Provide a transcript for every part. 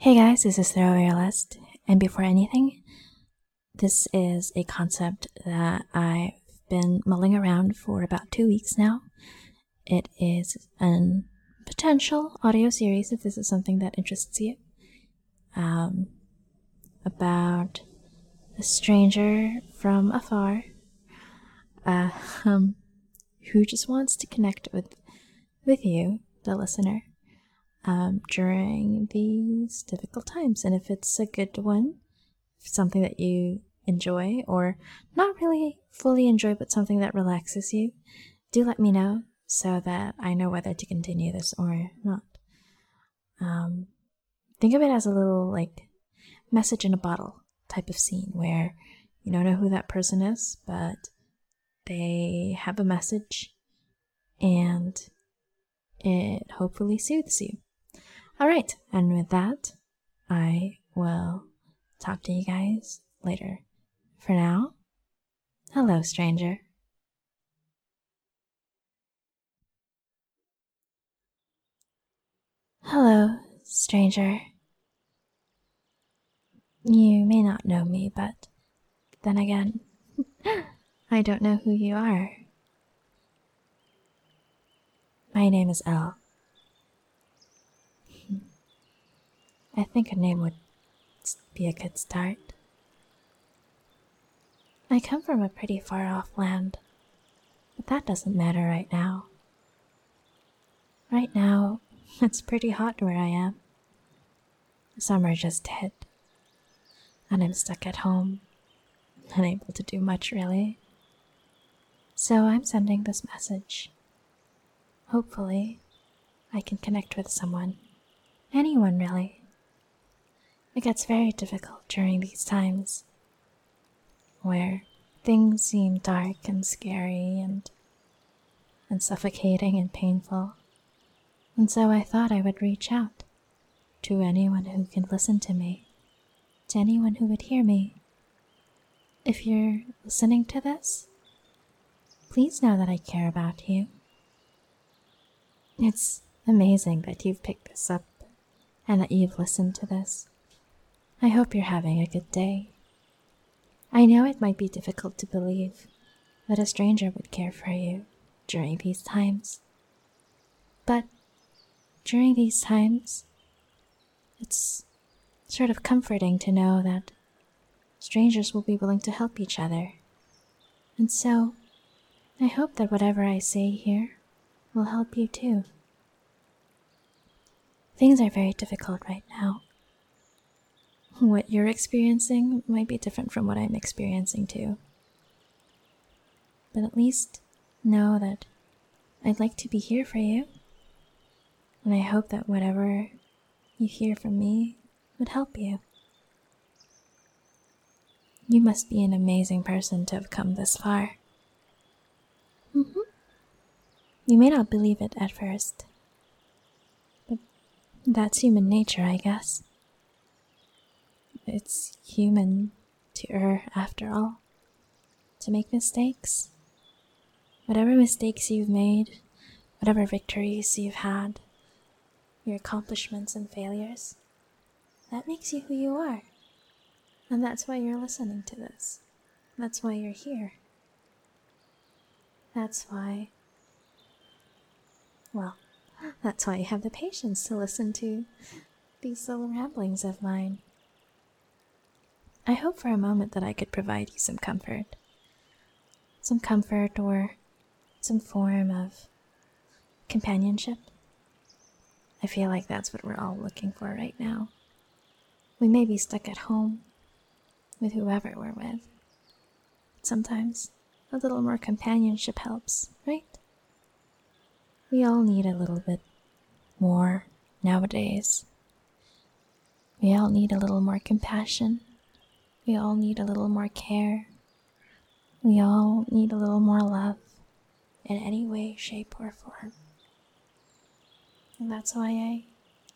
Hey guys, this is Throwaway List, and before anything, this is a concept that I've been mulling around for about 2 weeks now. It is a potential audio series if this is something that interests you, about a stranger from afar who just wants to connect with you, the listener, during these difficult times. And if it's a good one, something that you enjoy, or not really fully enjoy, but something that relaxes you, do let me know so that I know whether to continue this or not. Think of it as a little, message in a bottle type of scene where you don't know who that person is, but they have a message and it hopefully soothes you. Alright, and with that, I will talk to you guys later. For now, hello, stranger. Hello, stranger. You may not know me, but then again, I don't know who you are. My name is Elle. I think a name would be a good start. I come from a pretty far off land, but that doesn't matter right now. Right now, it's pretty hot where I am. Summer just hit, and I'm stuck at home, unable to do much really. So I'm sending this message. Hopefully, I can connect with someone. Anyone, really. It gets very difficult during these times where things seem dark and scary and suffocating and painful. And so I thought I would reach out to anyone who can listen to me, to anyone who would hear me. If you're listening to this, please know that I care about you. It's amazing that you've picked this up and that you've listened to this. I hope you're having a good day. I know it might be difficult to believe that a stranger would care for you during these times. But during these times, it's sort of comforting to know that strangers will be willing to help each other. And so, I hope that whatever I say here will help you too. Things are very difficult right now. What you're experiencing might be different from what I'm experiencing too. But at least know that I'd like to be here for you. And I hope that whatever you hear from me would help you. You must be an amazing person to have come this far. You may not believe it at first, but that's human nature, I guess. It's human to err, after all, to make mistakes. Whatever mistakes you've made, whatever victories you've had, your accomplishments and failures, that makes you who you are. And that's why you're listening to this. That's why you're here. That's why you have the patience to listen to these little ramblings of mine. I hope for a moment that I could provide you some comfort. Some comfort or some form of companionship. I feel like that's what we're all looking for right now. We may be stuck at home with whoever we're with. But sometimes a little more companionship helps, right? We all need a little bit more nowadays. We all need a little more compassion. We all need a little more care. We all need a little more love in any way, shape, or form. And that's why I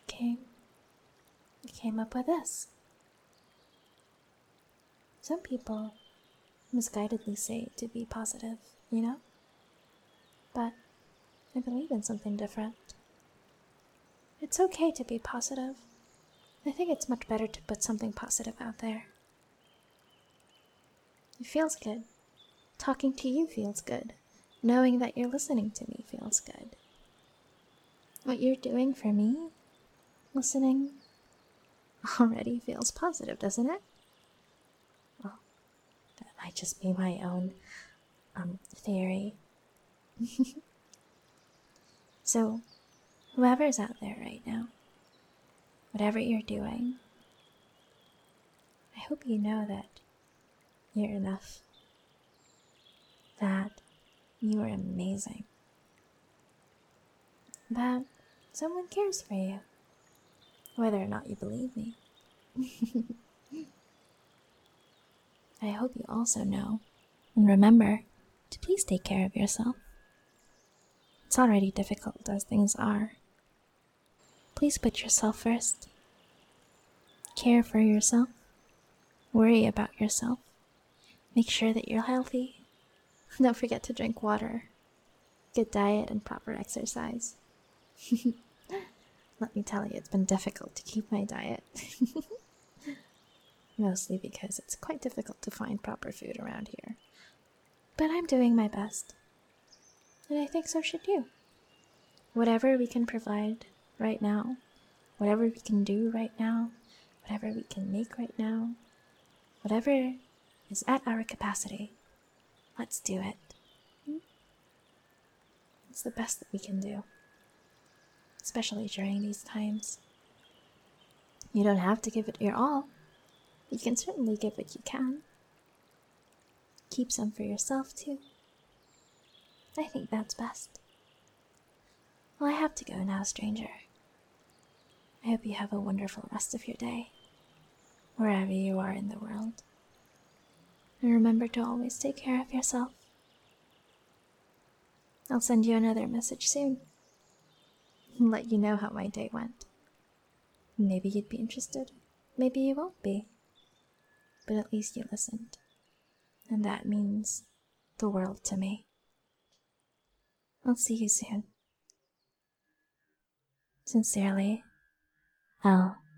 came up with this. Some people misguidedly say to be positive, you know? But I believe in something different. It's okay to be positive. I think it's much better to put something positive out there. It feels good. Talking to you feels good. Knowing that you're listening to me feels good. What you're doing for me, listening, already feels positive, doesn't it? Well, that might just be my own theory. So, whoever's out there right now, whatever you're doing, I hope you know that you're enough. That you are amazing. That someone cares for you, whether or not you believe me. I hope you also know and remember to please take care of yourself. It's already difficult as things are. Please put yourself first. Care for yourself. Worry about yourself. Make sure that you're healthy. Don't forget to drink water. Good diet and proper exercise. Let me tell you, it's been difficult to keep my diet. Mostly because it's quite difficult to find proper food around here. But I'm doing my best. And I think so should you. Whatever we can provide right now, whatever we can do right now, whatever we can make right now, whatever is at our capacity, let's do it. It's the best that we can do, especially during these times. You don't have to give it your all. You can certainly give what you can. Keep some for yourself, too. I think that's best. Well, I have to go now, stranger. I hope you have a wonderful rest of your day, wherever you are in the world. And remember to always take care of yourself. I'll send you another message soon and let you know how my day went. Maybe you'd be interested, maybe you won't be. But at least you listened. And that means the world to me. I'll see you soon. Sincerely, Elle.